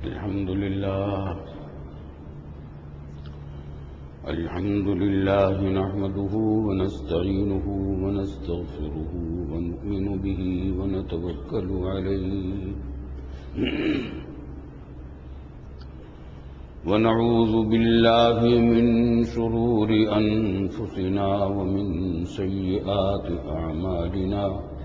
الحمد لله نحمده ونستعينه ونستغفره ونؤمن به ونتوكل عليه ونعوذ بالله من شرور أنفسنا ومن سيئات أعمالنا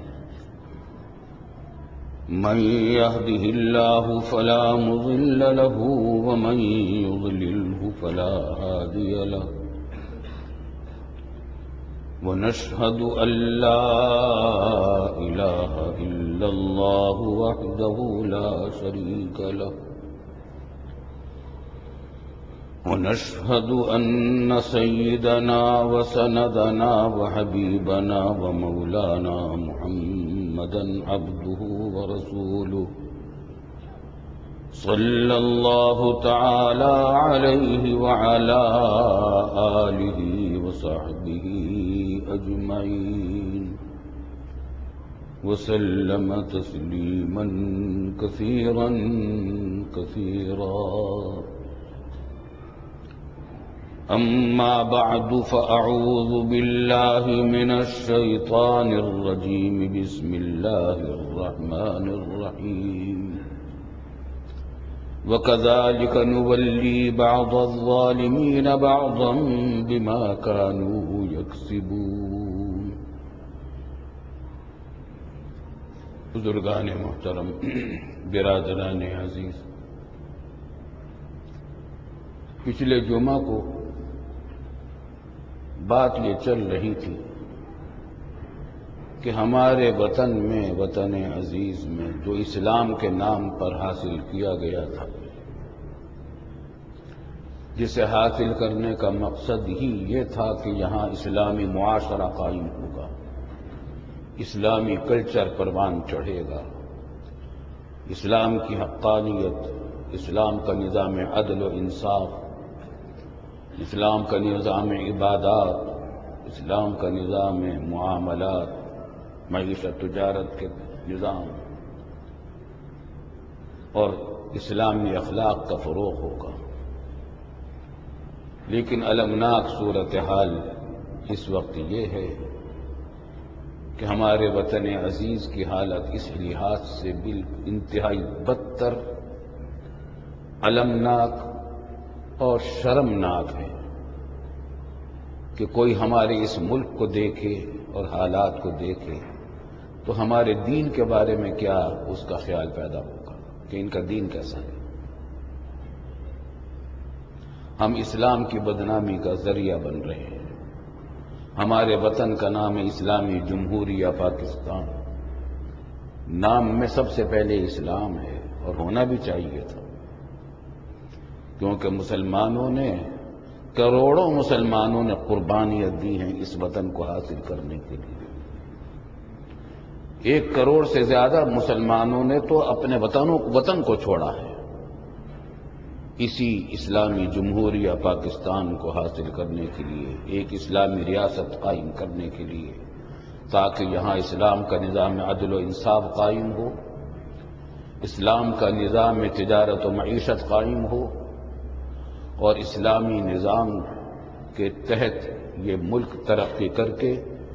من يهده الله فلا مضل له ومن يضلله فلا هادي له ونشهد أن لا إله إلا الله وحده لا شريك له ونشهد أن سيدنا وسندنا وحبيبنا ومولانا محمدا عبده ورسوله صلى الله تعالى عليه وعلى آله وصحبه أجمعين وسلم تسليما كثيرا كثيرا. أما بعد فأعوذ بالله من الشيطان الرجيم بسم الله الرحمن الرحيم وكذلك نولي بعض الظالمين بعضا بما كانوا يكسبون. بزرگان محترم، برادران عزیز، پچھلے جمعہ کو بات یہ چل رہی تھی کہ ہمارے وطن میں، وطن عزیز میں جو اسلام کے نام پر حاصل کیا گیا تھا، جسے حاصل کرنے کا مقصد ہی یہ تھا کہ یہاں اسلامی معاشرہ قائم ہوگا، اسلامی کلچر پروان چڑھے گا، اسلام کی حقانیت، اسلام کا نظام عدل و انصاف، اسلام کا نظام عبادات، اسلام کا نظام معاملات، معیشت تجارت کے نظام اور اسلامی اخلاق کا فروغ ہوگا. لیکن المناک صورتحال اس وقت یہ ہے کہ ہمارے وطن عزیز کی حالت اس لحاظ سے انتہائی بدتر، المناک اور شرمناک ہے کہ کوئی ہمارے اس ملک کو دیکھے اور حالات کو دیکھے تو ہمارے دین کے بارے میں کیا اس کا خیال پیدا ہوگا کہ ان کا دین کیسا ہے. ہم اسلام کی بدنامی کا ذریعہ بن رہے ہیں. ہمارے وطن کا نام ہے اسلامی جمہوریہ پاکستان. نام میں سب سے پہلے اسلام ہے اور ہونا بھی چاہیے تھا، کیونکہ مسلمانوں نے، کروڑوں مسلمانوں نے قربانیاں دی ہیں اس وطن کو حاصل کرنے کے لیے. 1 کروڑ سے زیادہ مسلمانوں نے تو اپنے وطن کو چھوڑا ہے اسی اسلامی جمہوریہ پاکستان کو حاصل کرنے کے لیے، ایک اسلامی ریاست قائم کرنے کے لیے، تاکہ یہاں اسلام کا نظام عدل و انصاف قائم ہو، اسلام کا نظام تجارت و معیشت قائم ہو، اور اسلامی نظام کے تحت یہ ملک ترقی کر کے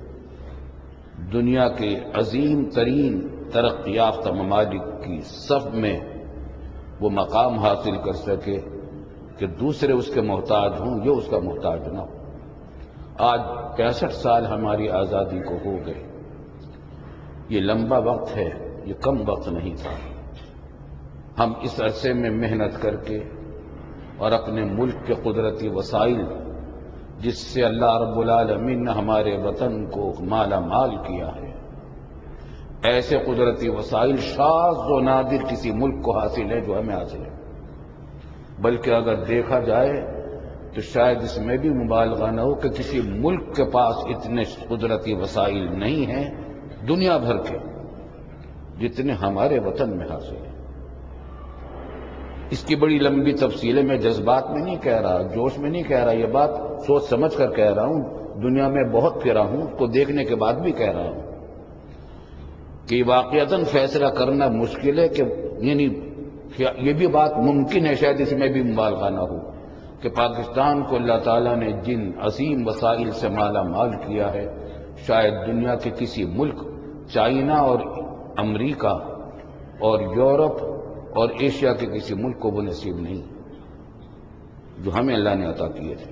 دنیا کے عظیم ترین ترقی یافتہ ممالک کی صف میں وہ مقام حاصل کر سکے کہ دوسرے اس کے محتاج ہوں، یہ اس کا محتاج نہ ہو. آج 65 سال ہماری آزادی کو ہو گئے. یہ لمبا وقت ہے، یہ کم وقت نہیں تھا. ہم اس عرصے میں محنت کر کے اور اپنے ملک کے قدرتی وسائل جس سے اللہ رب العالمین نے ہمارے وطن کو مالا مال کیا ہے، ایسے قدرتی وسائل شاذ و نادر کسی ملک کو حاصل ہے جو ہمیں حاصل ہے. بلکہ اگر دیکھا جائے تو شاید اس میں بھی مبالغہ نہ ہو کہ کسی ملک کے پاس اتنے قدرتی وسائل نہیں ہیں دنیا بھر کے جتنے ہمارے وطن میں حاصل ہیں. اس کی بڑی لمبی تفصیلیں میں جذبات میں نہیں کہہ رہا، جوش میں نہیں کہہ رہا، یہ بات سوچ سمجھ کر کہہ رہا ہوں. دنیا میں بہت پھرا ہوں، اس کو دیکھنے کے بعد بھی کہہ رہا ہوں کہ واقعتاً فیصلہ کرنا مشکل ہے کہ یعنی کیا یہ بھی بات ممکن ہے، شاید اس میں بھی مبالغہ نہ ہو، کہ پاکستان کو اللہ تعالیٰ نے جن عظیم وسائل سے مالا مال کیا ہے، شاید دنیا کے کسی ملک، چائنا اور امریکہ اور یورپ اور ایشیا کے کسی ملک کو وہ نصیب نہیں جو ہمیں اللہ نے عطا کیے تھے۔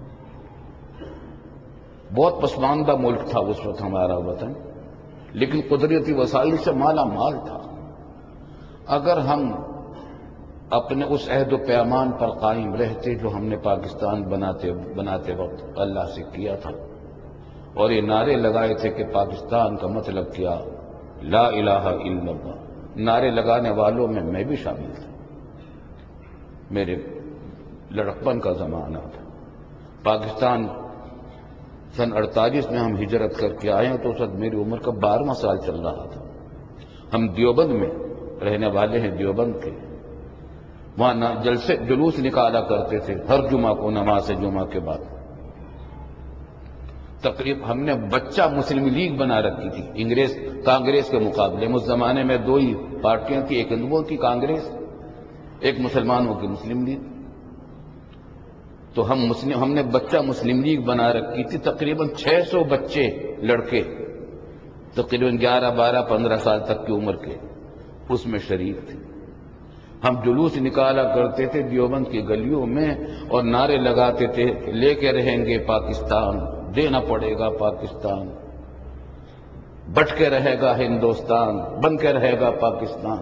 بہت پسماندہ ملک تھا اس وقت ہمارا وطن، لیکن قدرتی وسائل سے مالا مال تھا۔ اگر ہم اپنے اس عہد و پیمان پر قائم رہتے جو ہم نے پاکستان بناتے وقت اللہ سے کیا تھا، اور یہ نعرے لگائے تھے کہ پاکستان کا مطلب کیا، لا الہ الا اللہ، نعرے لگانے والوں میں میں بھی شامل تھا۔ میرے لڑکپن کا زمانہ تھا، پاکستان سن 48 میں ہم ہجرت کر کے آئے ہیں، تو اس وقت میری عمر کا 12واں سال چل رہا تھا۔ ہم دیوبند میں رہنے والے ہیں، دیوبند کے، وہاں جلوس نکالا کرتے تھے ہر جمعہ کو نماز جمعہ کے بعد۔ تقریباً ہم نے بچہ مسلم لیگ بنا رکھی تھی کانگریس کے مقابلے میں۔ اس زمانے میں دو ہی پارٹیاں تھیں، ایک ہندوؤں کی کانگریس، ایک مسلمانوں کی مسلم لیگ۔ تو ہم نے بچہ مسلم لیگ بنا رکھی تھی، تقریباً 600 بچے لڑکے، تقریباً 11، 12، 15 سال تک کی عمر کے اس میں شریک تھے۔ ہم جلوس نکالا کرتے تھے دیوبند کی گلیوں میں اور نعرے لگاتے تھے کہ لے کے رہیں گے پاکستان، دینا پڑے گا پاکستان، بٹ کے رہے گا ہندوستان، بن کے رہے گا پاکستان،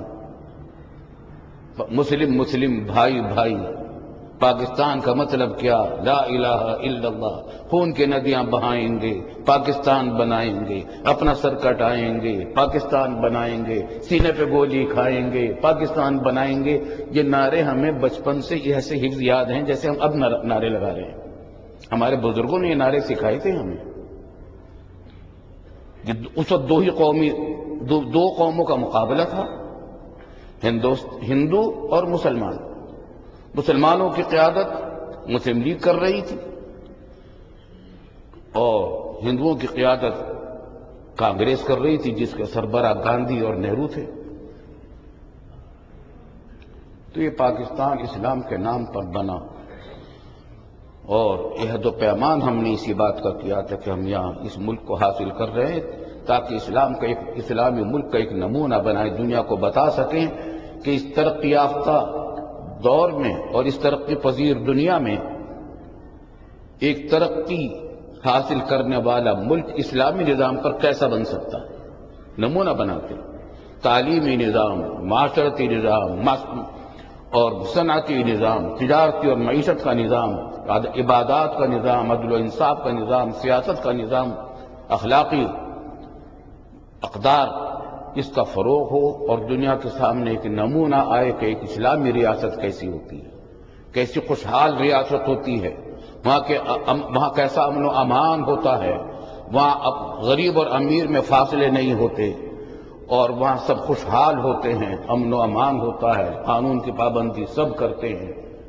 مسلم مسلم بھائی بھائی، پاکستان کا مطلب کیا، لا الہ الا اللہ، خون کی ندیاں بہائیں گے، پاکستان بنائیں گے، اپنا سر کٹائیں گے، پاکستان بنائیں گے، سینے پہ گولی کھائیں گے، پاکستان بنائیں گے۔ یہ نعرے ہمیں بچپن سے ایسے حفظ یاد ہیں جیسے ہم اب نعرے لگا رہے ہیں۔ ہمارے بزرگوں نے یہ نعرے سکھائے تھے ہمیں۔ اس وقت دو قوموں کا مقابلہ تھا، ہندو اور مسلمان۔ مسلمانوں کی قیادت مسلم لیگ کر رہی تھی اور ہندوؤں کی قیادت کانگریس کر رہی تھی، جس کے سربراہ گاندھی اور نہرو تھے۔ تو یہ پاکستان اسلام کے نام پر بنا، اور عہد و پیمان ہم نے اسی بات کا کیا تھا کہ ہم یہاں اس ملک کو حاصل کر رہے ہیں تاکہ اسلامی ملک کا ایک نمونہ بنائے، دنیا کو بتا سکیں کہ اس ترقی یافتہ دور میں اور اس ترقی پذیر دنیا میں ایک ترقی حاصل کرنے والا ملک اسلامی نظام پر کیسا بن سکتا ہے، نمونہ بناتے۔ تعلیمی نظام، معاشرتی نظام اور صنعتی نظام، تجارتی اور معیشت کا نظام، عبادات کا نظام، عدل و انصاف کا نظام، سیاست کا نظام، اخلاقی اقدار، اس کا فروغ ہو اور دنیا کے سامنے ایک نمونہ آئے کہ ایک اسلامی ریاست کیسی ہوتی ہے، کیسی خوشحال ریاست ہوتی ہے، وہاں کیسا امن و امان ہوتا ہے، وہاں غریب اور امیر میں فاصلے نہیں ہوتے اور وہاں سب خوشحال ہوتے ہیں، امن و امان ہوتا ہے، قانون کی پابندی سب کرتے ہیں۔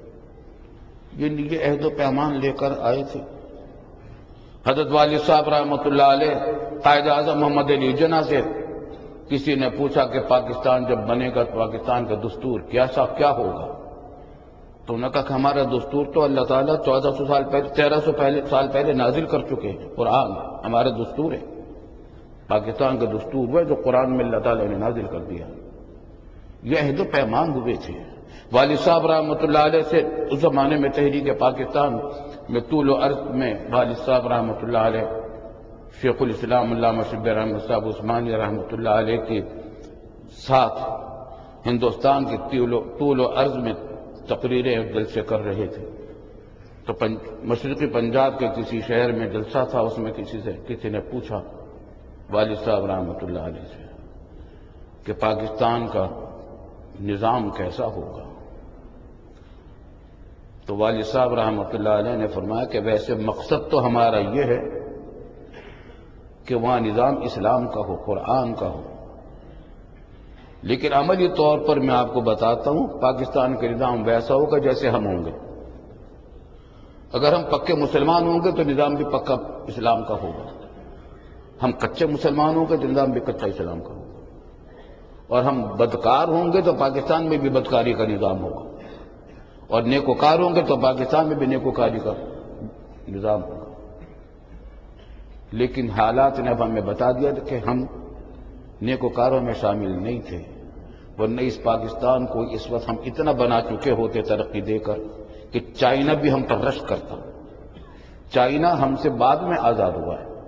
یہ عہد و پیمان لے کر آئے تھے۔ حضرت والد صاحب رحمۃ اللہ علیہ، قائد اعظم محمد علی جناح سے کسی نے پوچھا کہ پاکستان جب بنے گا تو پاکستان کا دستور کیا ہوگا؟ تو انہوں نے کہا کہ ہمارا دستور تو اللہ تعالیٰ 1300 سال پہلے نازل کر چکے ہیں، قرآن ہمارا دستور ہے۔ پاکستان کا دستور وہ ہے جو قرآن میں اللہ تعالیٰ نے نازل کر دیا۔ یہ عہد و پیمان ہوئے تھے۔ والد صاحب رحمۃ اللہ علیہ سے اس زمانے میں تحریک پاکستان میں طول و عرض میں والد صاحب رحمۃ اللہ علیہ، شیخ الاسلام علامہ شبیر احمد صاحب عثمانی رحمۃ اللہ علیہ کے ساتھ ہندوستان کے طول و عرض میں تقریریں اور جلسے کر رہے تھے۔ تو مشرقی پنجاب کے کسی شہر میں جلسہ تھا، اس میں کسی نے پوچھا والد صاحب رحمۃ اللہ علیہ سے کہ پاکستان کا نظام کیسا ہوگا؟ تو والد صاحب رحمۃ اللہ علیہ نے فرمایا کہ ویسے مقصد تو ہمارا یہ ہے کہ وہاں نظام اسلام کا ہو، قرآن کا ہو، لیکن عملی طور پر میں آپ کو بتاتا ہوں پاکستان کا نظام ویسا ہوگا جیسے ہم ہوں گے۔ اگر ہم پکے مسلمان ہوں گے تو نظام بھی پکا اسلام کا ہوگا، ہم کچے مسلمان ہوں گے تو نظام بھی کچا اسلام کا ہوگا۔ اور ہم بدکار ہوں گے تو پاکستان میں بھی بدکاری کا نظام ہوگا، اور نیکوکار ہوں گے تو پاکستان میں بھی نیکوکاری کا نظام ہوگا۔ لیکن حالات نے اب ہمیں بتا دیا کہ ہم نیکوکاروں میں شامل نہیں تھے، ورنہ اس پاکستان کو اس وقت ہم اتنا بنا چکے ہوتے ترقی دے کر کہ چائنا بھی ہم پر رشک کرتا۔ چائنا ہم سے بعد میں آزاد ہوا ہے،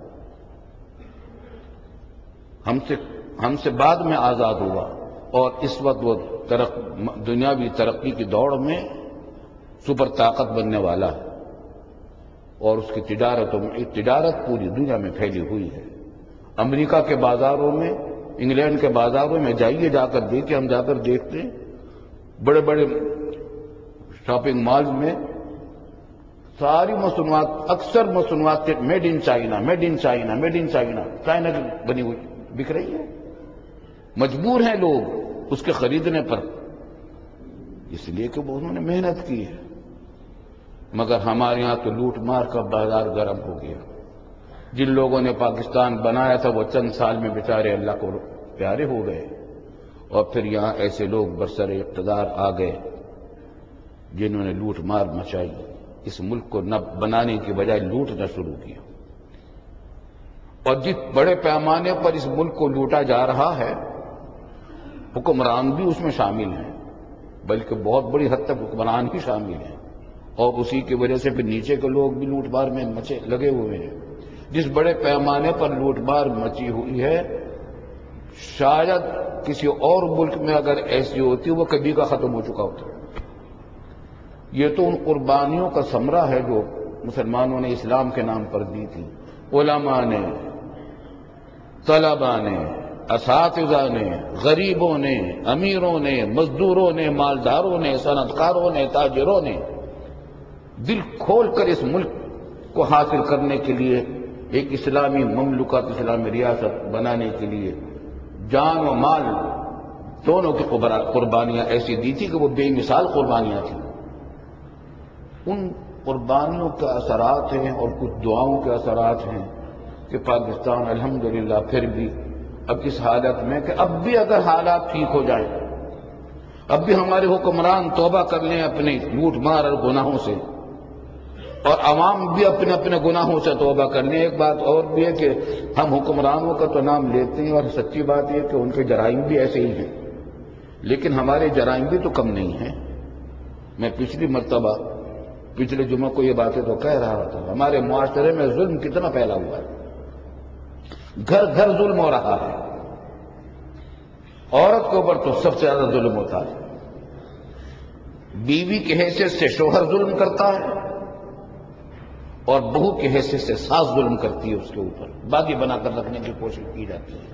ہم سے بعد میں آزاد ہوا، اور اس وقت وہ دنیاوی ترقی کی دوڑ میں سپر طاقت بننے والا ہے، اور اس کی تجارت پوری دنیا میں پھیلی ہوئی ہے۔ امریکہ کے بازاروں میں، انگلینڈ کے بازاروں میں جائیے، جا کر دیکھیں، ہم جا کر دیکھتے ہیں بڑے بڑے شاپنگ مالز میں ساری مصنوعات، اکثر مصنوعات made in China, made in China, made in China, China کی بنی ہوئی بک رہی ہے۔ مجبور ہیں لوگ اس کے خریدنے پر، اس لیے کہ وہ انہوں نے محنت کی ہے۔ مگر ہمارے ہاں تو لوٹ مار کا بازار گرم ہو گیا۔ جن لوگوں نے پاکستان بنایا تھا وہ چند سال میں بیچارے اللہ کو پیارے ہو گئے، اور پھر یہاں ایسے لوگ برسر اقتدار آ گئے جنہوں نے لوٹ مار مچائی، اس ملک کو نہ بنانے کی بجائے لوٹنا شروع کیا۔ اور جس بڑے پیمانے پر اس ملک کو لوٹا جا رہا ہے، حکمران بھی اس میں شامل ہیں، بلکہ بہت بڑی حد تک حکمران ہی شامل ہیں، اور اسی کی وجہ سے پھر نیچے کے لوگ بھی لوٹ مار میں لگے ہوئے ہیں۔ جس بڑے پیمانے پر لوٹ مار مچی ہوئی ہے، شاید کسی اور ملک میں اگر ایسی ہوتی وہ کبھی کا ختم ہو چکا ہوتا۔ یہ تو ان قربانیوں کا ثمرہ ہے جو مسلمانوں نے اسلام کے نام پر دی تھی۔ علماء نے، طلباء نے، اساتذہ نے، غریبوں نے، امیروں نے، مزدوروں نے، مالداروں نے، صنعتکاروں نے، تاجروں نے دل کھول کر اس ملک کو حاصل کرنے کے لیے، ایک اسلامی مملکت، اسلامی ریاست بنانے کے لیے جان و مال دونوں کی قربانیاں ایسی دی تھی کہ وہ بے مثال قربانیاں تھیں۔ ان قربانیوں کے اثرات ہیں اور کچھ دعاؤں کے اثرات ہیں کہ پاکستان الحمدللہ پھر بھی اب اس حالت میں کہ اب بھی اگر حالات ٹھیک ہو جائیں، اب بھی ہمارے حکمران توبہ کر لیں اپنے لوٹ مار اور گناہوں سے، اور عوام بھی اپنے اپنے گناہوں سے توبہ کر لیں۔ ایک بات اور بھی ہے کہ ہم حکمرانوں کا تو نام لیتے ہیں، اور سچی بات یہ کہ ان کے جرائم بھی ایسے ہی ہیں، لیکن ہمارے جرائم بھی تو کم نہیں ہیں۔ میں پچھلے جمعہ کو یہ باتیں تو کہہ رہا تھا، ہمارے معاشرے میں ظلم کتنا پھیلا ہوا ہے، گھر گھر ظلم ہو رہا ہے۔ عورت کے اوپر تو سب سے زیادہ ظلم ہوتا ہے، بیوی کی حیثیت سے شوہر ظلم کرتا ہے، اور بہو کی حیثیت سے ساس ظلم کرتی ہے، اس کے اوپر باغی بنا کر رکھنے کی کوشش کی جاتی ہے،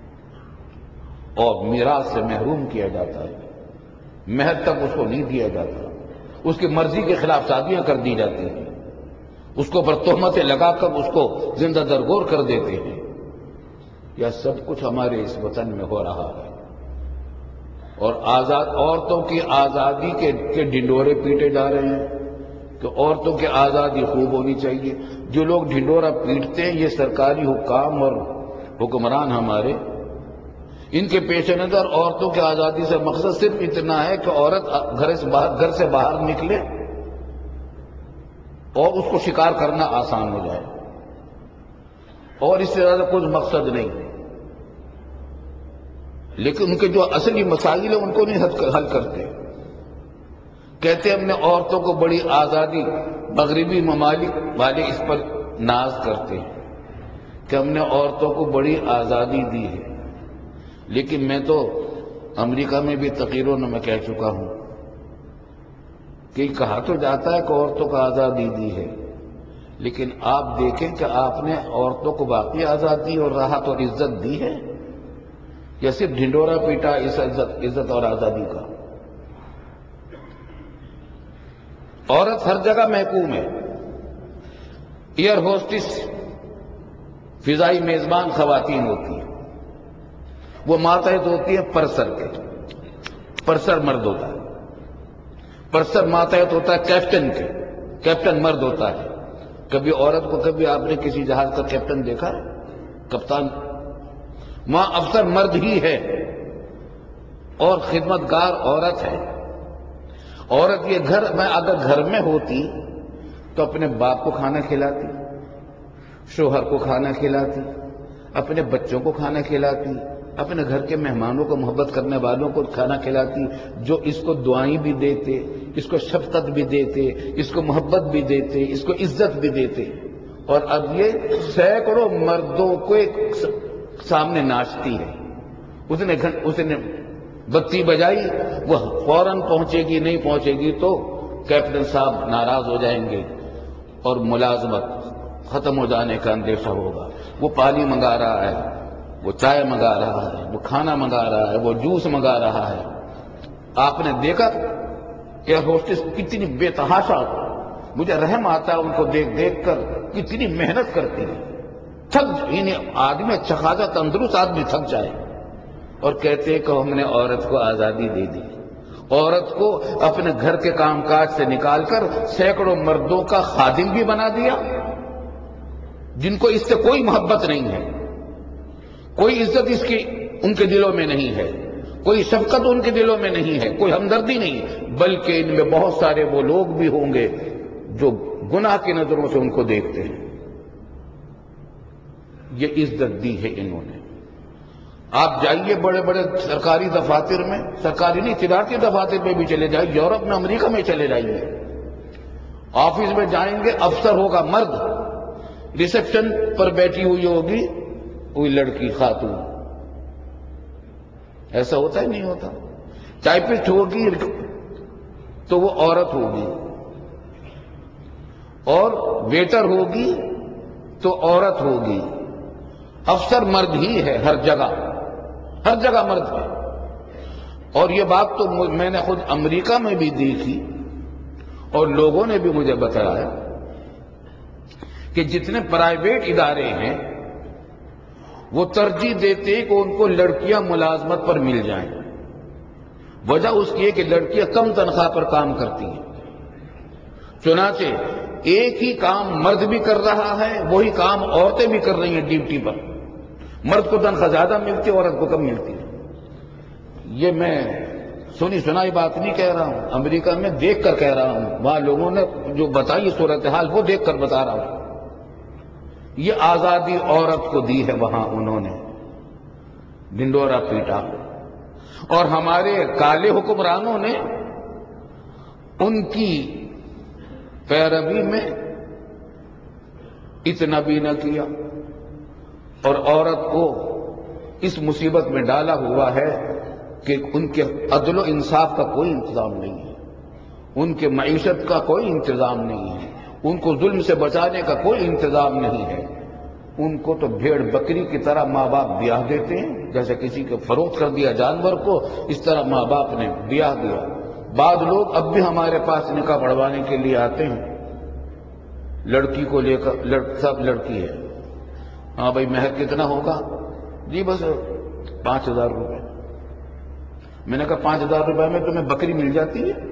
اور میراث سے محروم کیا جاتا ہے، مہر تک اس کو نہیں دیا جاتا، اس کی مرضی کے خلاف شادیاں کر دی جاتی ہیں، اس کو پر تہمتیں لگا کر اس کو زندہ درگور کر دیتے ہیں۔ یہ سب کچھ ہمارے اس وطن میں ہو رہا ہے، اور عورتوں کی آزادی کے ڈھنڈورے پیٹے جا رہے ہیں کہ عورتوں کی آزادی خوب ہونی چاہیے۔ جو لوگ ڈھنڈورا پیٹتے ہیں یہ سرکاری حکام اور حکمران ہمارے، ان کے پیش نظر عورتوں کی آزادی سے مقصد صرف اتنا ہے کہ عورت گھر سے باہر نکلے اور اس کو شکار کرنا آسان ہو جائے، اور اس سے زیادہ کچھ مقصد نہیں۔ لیکن ان کے جو اصلی مسائل ہیں ان کو نہیں حل کرتے۔ کہتے ہیں ہم نے عورتوں کو بڑی آزادی، مغربی ممالک والے اس پر ناز کرتے ہیں کہ ہم نے عورتوں کو بڑی آزادی دی ہے، لیکن میں تو امریکہ میں بھی تقریروں میں کہہ چکا ہوں کہ کہا تو جاتا ہے کہ عورتوں کو آزادی دی ہے، لیکن آپ دیکھیں کہ آپ نے عورتوں کو باقی آزادی اور راحت اور عزت دی ہے، یا صرف ڈھنڈورا پیٹا اس عزت اور آزادی کا؟ عورت ہر جگہ محکوم ہے، ایئر ہوسٹس فضائی میزبان خواتین ہوتی ہیں، وہ ماتحت ہوتی ہیں پرسر کے، پرسر مرد ہوتا ہے، پرسر ماتحت ہوتا ہے کیپٹن کے، کیپٹن مرد ہوتا ہے۔ کبھی عورت کو، کبھی آپ نے کسی جہاز کا کیپٹن دیکھا ہے؟ کپتان؟ وہاں افسر مرد ہی ہے، اور خدمتگار عورت ہے. عورت یہ گھر میں اگر گھر میں ہوتی تو اپنے باپ کو کھانا کھلاتی، شوہر کو کھانا کھلاتی، اپنے بچوں کو کھانا کھلاتی، اپنے گھر کے مہمانوں کو، محبت کرنے والوں کو کھانا کھلاتی، جو اس کو دعائیں بھی دیتے، اس کو شفقت بھی دیتے، اس کو محبت بھی دیتے، اس کو عزت بھی دیتے. اور اب یہ سینکڑوں مردوں کو سامنے ناچتی ہے. اس نے بتی بجائی، وہ فوراً پہنچے گی، نہیں پہنچے گی تو کیپٹن صاحب ناراض ہو جائیں گے اور ملازمت ختم ہو جانے کا اندیشہ ہوگا. وہ پانی منگا رہا ہے، وہ چائے منگا رہا ہے، وہ کھانا منگا رہا ہے، وہ جوس منگا رہا ہے. آپ نے دیکھا ایئر ہوسٹس کتنی بے تحاشا، مجھے رحم آتا ہے ان کو دیکھ دیکھ کر، کتنی محنت کرتی ہے. یعنی آدمی اچھا خاصا تندرست آدمی تھک جائے اور کہتے کہ ہم نے عورت کو آزادی دے دی. عورت کو اپنے گھر کے کام کاج سے نکال کر سینکڑوں مردوں کا خادم بھی بنا دیا، جن کو اس سے کوئی محبت نہیں ہے، کوئی عزت ان کے دلوں میں نہیں ہے، کوئی شفقت ان کے دلوں میں نہیں ہے، کوئی ہمدردی نہیں ہے. بلکہ ان میں بہت سارے وہ لوگ بھی ہوں گے جو گناہ کی نظروں سے ان کو دیکھتے ہیں. یہ عزت دی ہے انہوں نے. آپ جائیے بڑے بڑے سرکاری دفاتر میں، سرکاری نہیں تجارتی دفاتر میں بھی چلے جائیے، یورپ میں، امریکہ میں چلے جائیے، آفس میں جائیں گے، افسر ہوگا مرد، ریسپشن پر بیٹھی ہوئی ہوگی کوئی لڑکی، خاتون. ایسا ہوتا ہی نہیں ہوتا. ٹائپسٹ ہوگی تو وہ عورت ہوگی، اور ویٹر ہوگی تو عورت ہوگی. افسر مرد ہی ہے ہر جگہ، ہر جگہ مرد ہے. اور یہ بات تو میں نے خود امریکہ میں بھی دیکھی اور لوگوں نے بھی مجھے بتایا کہ جتنے پرائیویٹ ادارے ہیں وہ ترجیح دیتے کہ ان کو لڑکیاں ملازمت پر مل جائیں. وجہ اس کی ہے کہ لڑکیاں کم تنخواہ پر کام کرتی ہیں. چنانچہ ایک ہی کام مرد بھی کر رہا ہے، وہی کام عورتیں بھی کر رہی ہیں ڈیوٹی پر. مرد کو تنخواہ زیادہ ملتی ہے، عورت کو کم ملتی ہے. یہ میں سنی سنائی بات نہیں کہہ رہا ہوں، امریکہ میں دیکھ کر کہہ رہا ہوں. وہاں لوگوں نے جو بتائی صورتحال وہ دیکھ کر بتا رہا ہوں. یہ آزادی عورت کو دی ہے وہاں انہوں نے، ڈنڈورا پیٹا. اور ہمارے کالے حکمرانوں نے ان کی پیروی میں اتنا بھی نہ کیا اور عورت کو اس مصیبت میں ڈالا ہوا ہے کہ ان کے عدل و انصاف کا کوئی انتظام نہیں ہے، ان کے معیشت کا کوئی انتظام نہیں ہے، ان کو ظلم سے بچانے کا کوئی انتظام نہیں ہے. ان کو تو بھیڑ بکری کی طرح ماں باپ بیاہ دیتے ہیں، جیسے کسی کو فروخت کر دیا جانور کو، اس طرح ماں باپ نے بیاہ دیا. بعض لوگ اب بھی ہمارے پاس نکاح پڑھوانے کے لیے آتے ہیں، لڑکی کو لے کر، سب لڑکی ہے، ہاں بھائی مہر کتنا ہوگا؟ جی بس 5,000 روپے. میں نے کہا 5,000 روپے میں تمہیں بکری مل جاتی ہے؟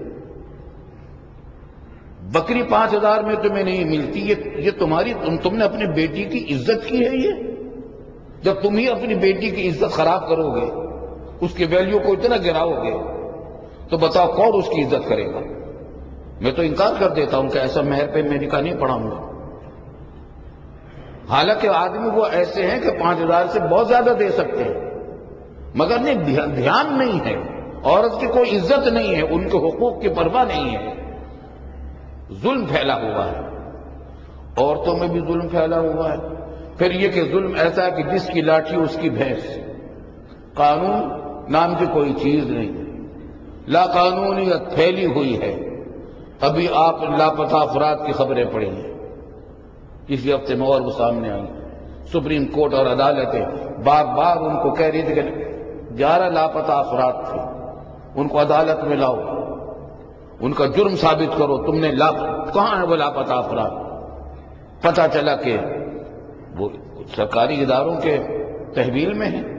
بکری 5,000 میں تمہیں نہیں ملتی. یہ تمہاری تم نے اپنی بیٹی کی عزت کی ہے. یہ جب تم ہی اپنی بیٹی کی عزت خراب کرو گے، اس کی ویلیو کو اتنا گراؤ گے، تو بتاؤ کون اس کی عزت کرے گا؟ میں تو انکار کر دیتا ہوں کہ ایسا مہر پہ میں نکاح نہیں پڑھاؤں گا. حالانکہ آدمی وہ ایسے ہیں کہ 5,000 سے بہت زیادہ دے سکتے ہیں، مگر نہیں، دھیان نہیں ہے، عورت کی کوئی عزت نہیں ہے، ان کے حقوق کی پرواہ نہیں ہے. ظلم پھیلا ہوا ہے، عورتوں میں بھی ظلم پھیلا ہوا ہے. پھر یہ کہ ظلم ایسا ہے کہ جس کی لاٹھی اس کی بھینس. قانون نام کی کوئی چیز نہیں، لا قانونیت پھیلی ہوئی ہے. ابھی آپ لاپتہ افراد کی خبریں پڑیں گے، اسی ہفتے میں اور وہ سامنے آئی. سپریم کورٹ اور عدالتیں بار بار ان کو کہہ رہی تھی کہ 11 لاپتہ افراد تھے، ان کو عدالت میں لاؤ، ان کا جرم ثابت کرو. تم نے کہاں ہے وہ لاپتہ افراد؟ پتہ چلا کہ وہ سرکاری اداروں کے تحویل میں ہیں.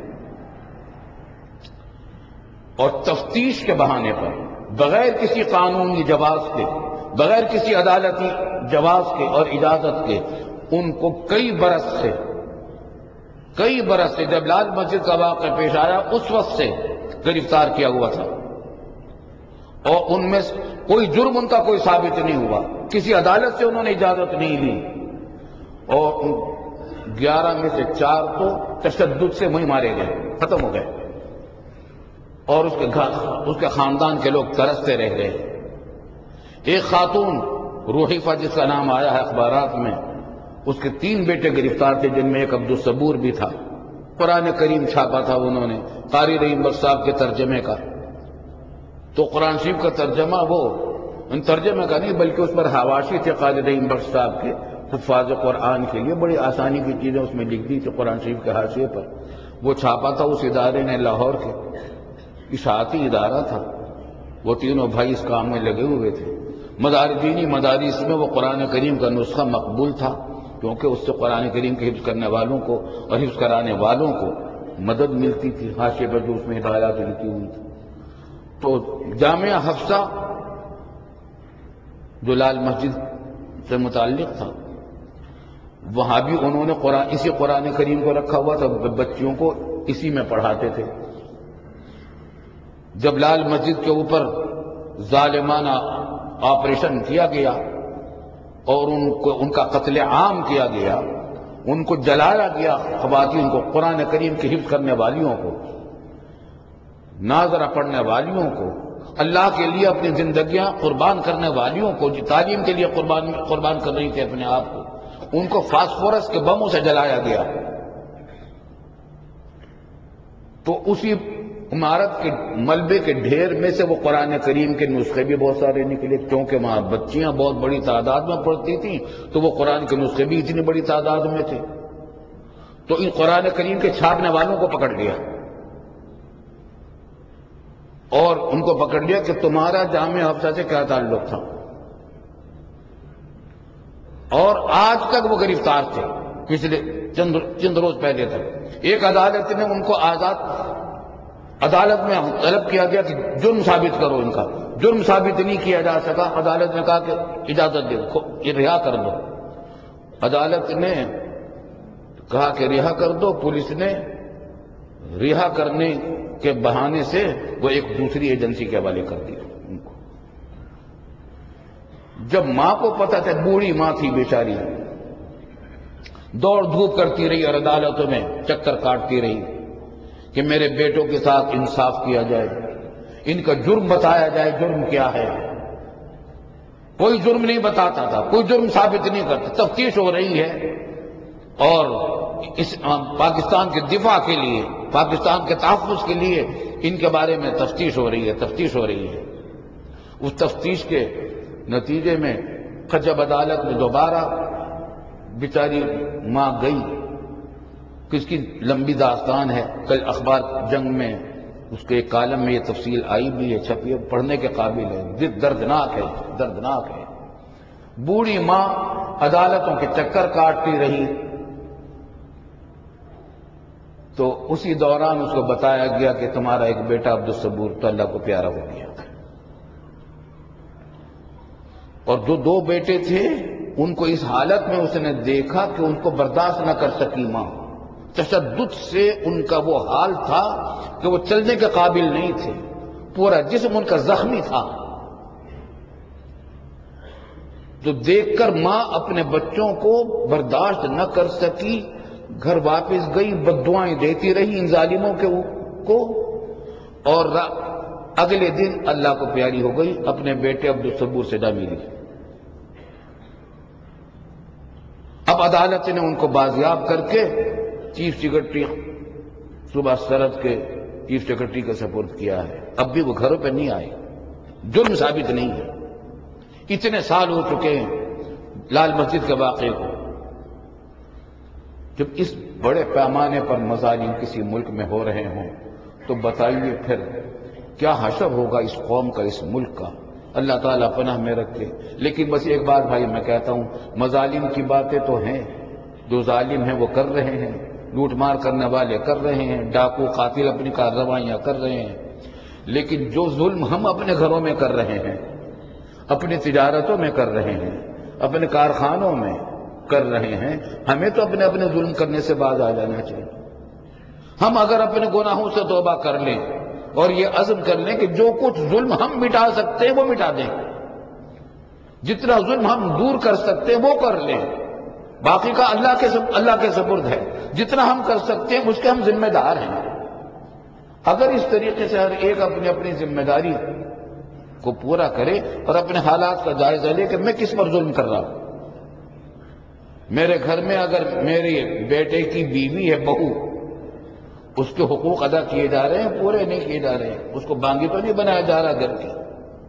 اور تفتیش کے بہانے پر، بغیر کسی قانونی جواز کے، بغیر کسی عدالتی جواز کے اور اجازت کے، ان کو کئی برس سے جب لال مسجد کا واقعہ پیش آیا اس وقت سے گرفتار کیا ہوا تھا، اور ان میں کوئی جرم ان کا کوئی ثابت نہیں ہوا، کسی عدالت سے انہوں نے اجازت نہیں لی، اور 11 میں سے 4 تو تشدد سے وہیں مارے گئے، ختم ہو گئے، اور اس کے خاندان کے لوگ ترستے رہ گئے۔ ایک خاتون روحیفہ جس کا نام آیا ہے اخبارات میں، اس کے 3 بیٹے گرفتار تھے، جن میں ایک عبدالصبور بھی تھا۔ قرآن کریم چھاپا تھا انہوں نے قاری رحیم بخش صاحب کے ترجمے کا، تو قرآن شریف کا ترجمہ وہ ان ترجمے کا نہیں بلکہ اس پر حواشی تھے قاری رحیم بخش صاحب کے حفاظ قرآن کے لیے، بڑی آسانی کی چیزیں اس میں لکھ دی تھی قرآن شریف کے حاشیے پر، وہ چھاپا تھا اس ادارے نے، لاہور کے اشاعتی ادارہ تھا، وہ تینوں بھائی اس کام میں لگے ہوئے تھے۔ دینی مدارس میں وہ قرآن کریم کا نسخہ مقبول تھا، کیونکہ اس سے قرآن کریم کے حفظ کرنے والوں کو اور حفظ کرانے والوں کو مدد ملتی تھی، حاشیے پر جو اس میں ہدایات لکھی ہوئی تھی۔ تو جامعہ حفصہ جو لال مسجد سے متعلق تھا، وہاں بھی انہوں نے اسی قرآن کریم کو رکھا ہوا تھا، بچیوں کو اسی میں پڑھاتے تھے۔ جب لال مسجد کے اوپر ظالمانہ آپریشن کیا گیا اور ان کا قتل عام کیا گیا، ان کو جلایا گیا، خواتین کو، قرآن کریم کے حفظ کرنے والیوں کو، ناظرہ پڑھنے والیوں کو، اللہ کے لیے اپنی زندگیاں قربان کرنے والیوں کو، جو تعلیم کے لیے قربان کر رہی تھے اپنے آپ کو، ان کو فاسفورس کے بموں سے جلایا گیا۔ تو اسی عمارت کے ملبے کے ڈھیر میں سے وہ قرآن کریم کے نسخے بھی بہت سارے نکلے، کیونکہ وہاں بچیاں بہت بڑی تعداد میں پڑھتی تھیں، تو وہ قرآن کے نسخے بھی اتنی بڑی تعداد میں تھے۔ تو ان قرآن کریم کے چھاپنے والوں کو پکڑ لیا اور ان کو پکڑ لیا کہ تمہارا جامعہ حفصہ سے کیا تعلق تھا، اور آج تک وہ گرفتار تھے، پچھلے چند روز پہلے تک۔ ایک عدالت نے ان کو عدالت میں طلب کیا گیا کہ جرم ثابت کرو، ان کا جرم ثابت نہیں کیا جا سکا، عدالت نے کہا کہ اجازت دے دو، یہ رہا کر دو۔ عدالت نے کہا کہ رہا کر دو، پولیس نے رہا کرنے کے بہانے سے وہ ایک دوسری ایجنسی کے حوالے کر دیا ان کو۔ جب ماں کو پتہ تھا، بوڑھی ماں تھی بیچاری، دوڑ دھوپ کرتی رہی اور عدالتوں میں چکر کاٹتی رہی کہ میرے بیٹوں کے ساتھ انصاف کیا جائے، ان کا جرم بتایا جائے، جرم کیا ہے۔ کوئی جرم نہیں بتاتا تھا، کوئی جرم ثابت نہیں کرتا۔ تفتیش ہو رہی ہے اور اس پاکستان کے دفاع کے لیے، پاکستان کے تحفظ کے لیے ان کے بارے میں تفتیش ہو رہی ہے، تفتیش ہو رہی ہے۔ اس تفتیش کے نتیجے میں جب عدالت میں دوبارہ بیچاری ماں گئی، کس کی لمبی داستان ہے، کل اخبار جنگ میں اس کے ایک کالم میں یہ تفصیل آئی بھی ہے، چھپی ہے، پڑھنے کے قابل ہے، دردناک ہے، دردناک ہے۔ بوڑھی ماں عدالتوں کے چکر کاٹتی رہی، تو اسی دوران اس کو بتایا گیا کہ تمہارا ایک بیٹا عبدالصبور تو اللہ کو پیارا ہو گیا، اور جو 2 بیٹے تھے ان کو اس حالت میں اس نے دیکھا کہ ان کو برداشت نہ کر سکی ماں، تشدد سے ان کا وہ حال تھا کہ وہ چلنے کے قابل نہیں تھے، پورا جسم ان کا زخمی تھا۔ تو دیکھ کر ماں اپنے بچوں کو برداشت نہ کر سکی، گھر واپس گئی، بددعائیں دیتی رہی ان ظالموں کو، اور اگلے دن اللہ کو پیاری ہو گئی، اپنے بیٹے عبدالصبور سے جا ملی۔ اب عدالت نے ان کو بازیاب کر کے چیف سیکرٹری صوبہ سرحد کے چیف سیکرٹری کا سپرد کیا ہے۔ اب بھی وہ گھروں پہ نہیں آئے، جرم ثابت نہیں ہے۔ اتنے سال ہو چکے ہیں لال مسجد کے واقعے کو۔ جب اس بڑے پیمانے پر مظالم کسی ملک میں ہو رہے ہوں تو بتائیے پھر کیا حشر ہوگا اس قوم کا، اس ملک کا۔ اللہ تعالیٰ پناہ میں رکھے۔ لیکن بس ایک بات بھائی میں کہتا ہوں، مظالم کی باتیں تو ہیں، جو ظالم ہیں وہ کر رہے ہیں، لوٹ مار کرنے والے کر رہے ہیں، ڈاکو قاتل اپنی کارروائیاں کر رہے ہیں، لیکن جو ظلم ہم اپنے گھروں میں کر رہے ہیں، اپنی تجارتوں میں کر رہے ہیں، اپنے کارخانوں میں کر رہے ہیں، ہمیں تو اپنے ظلم کرنے سے باز آ جانا چاہیے۔ ہم اگر اپنے گناہوں سے توبہ کر لیں اور یہ عزم کر لیں کہ جو کچھ ظلم ہم مٹا سکتے ہیں وہ مٹا دیں، جتنا ظلم ہم دور کر سکتے ہیں وہ کر لیں، باقی کا اللہ کے سپرد ہے، جتنا ہم کر سکتے ہیں اس کے ہم ذمہ دار ہیں۔ اگر اس طریقے سے ہر ایک اپنی اپنی ذمہ داری کو پورا کرے اور اپنے حالات کا جائزہ لے کہ میں کس پر ظلم کر رہا ہوں، میرے گھر میں اگر میرے بیٹے کی بیوی ہے، بہو، اس کے حقوق ادا کیے جا رہے ہیں، پورے نہیں کیے جا رہے ہیں، اس کو بانگی تو نہیں بنایا جا رہا گھر کی،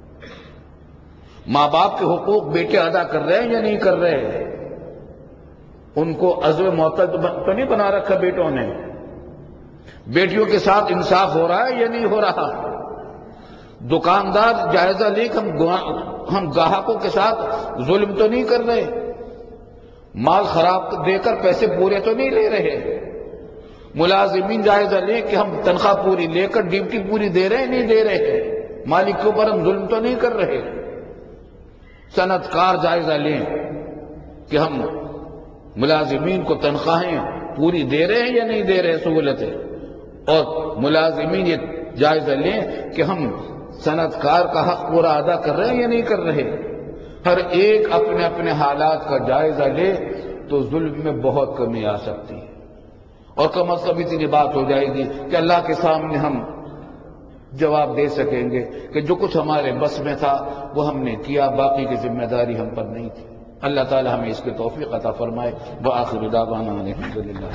ماں باپ کے حقوق بیٹے ادا کر رہے ہیں یا نہیں کر رہے ہیں، ان کو عزو معطل تو نہیں بنا رکھا بیٹوں نے، بیٹیوں کے ساتھ انصاف ہو رہا ہے یا نہیں ہو رہا، دکاندار جائزہ لے کہ ہم گاہکوں کے ساتھ ظلم تو نہیں کر رہے، مال خراب دے کر پیسے پورے تو نہیں لے رہے، ملازمین جائزہ لے کہ ہم تنخواہ پوری لے کر ڈیوٹی پوری دے رہے ہیں نہیں دے رہے، مالک کے اوپر ہم ظلم تو نہیں کر رہے، صنعت کار جائزہ لیں کہ ہم ملازمین کو تنخواہیں پوری دے رہے ہیں یا نہیں دے رہے سہولتیں، اور ملازمین یہ جائزہ لیں کہ ہم صنعت کار کا حق پورا ادا کر رہے ہیں یا نہیں کر رہے، ہر ایک اپنے اپنے حالات کا جائزہ لے تو ظلم میں بہت کمی آ سکتی ہے، اور کم از کم اتنی بات ہو جائے گی کہ اللہ کے سامنے ہم جواب دے سکیں گے کہ جو کچھ ہمارے بس میں تھا وہ ہم نے کیا، باقی کی ذمہ داری ہم پر نہیں تھی۔ اللہ تعالی ہمیں اس کی توفیق عطا فرمائے۔ وآخر دعوانا الحمدللہ۔